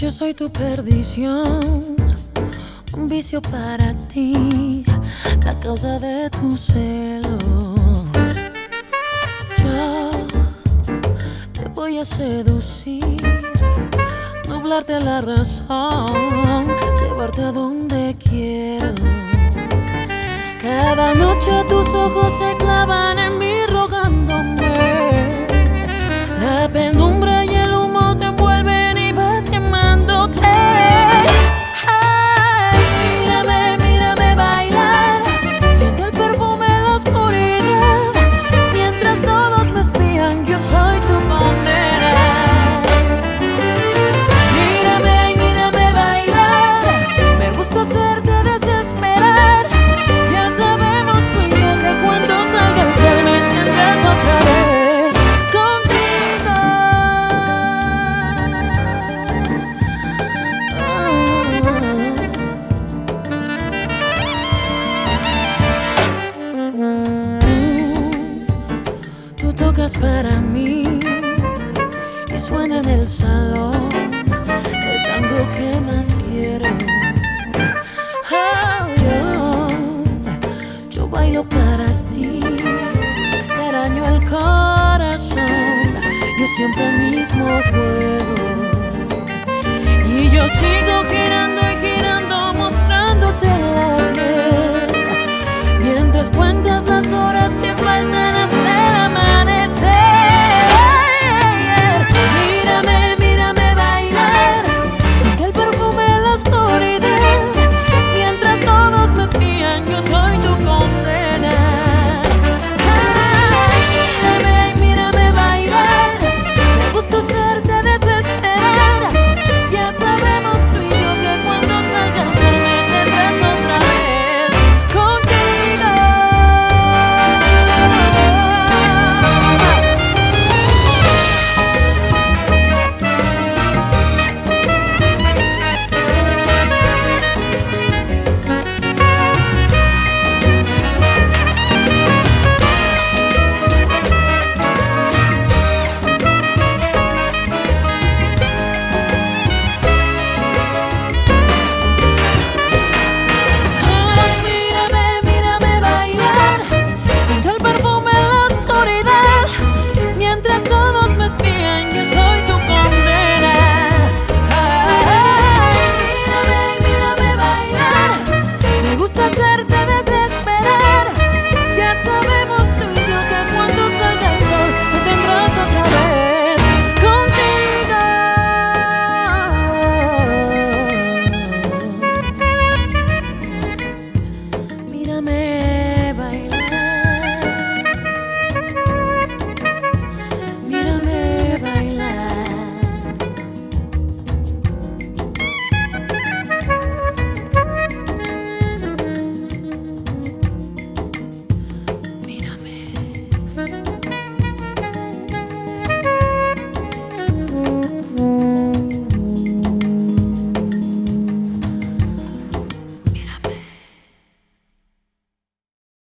Yo soy tu perdición, un vicio para ti, la causa de tu celo. Yo te voy a seducir, nublarte la razón, llevarte a donde quiero. Cada noche tus ojos se clavan en mí rogándome. La penumbra y el humo te envuelven y vas quemándote. Ay, mírame, mírame bailar. Siente el perfume en la oscuridad. Mientras todos me espían, yo soy tu condena. Mírame, mírame bailar. Me gusta hacerte desesperar. Ya sabemos tú y yo que cuando salga el sol me tendrás otra vez contigo. Tú tocas para mí y suena en el salón el tango que más quiero. Yo bailo para ti, te araño el corazón, yo siempre el mismo juego y yo sigo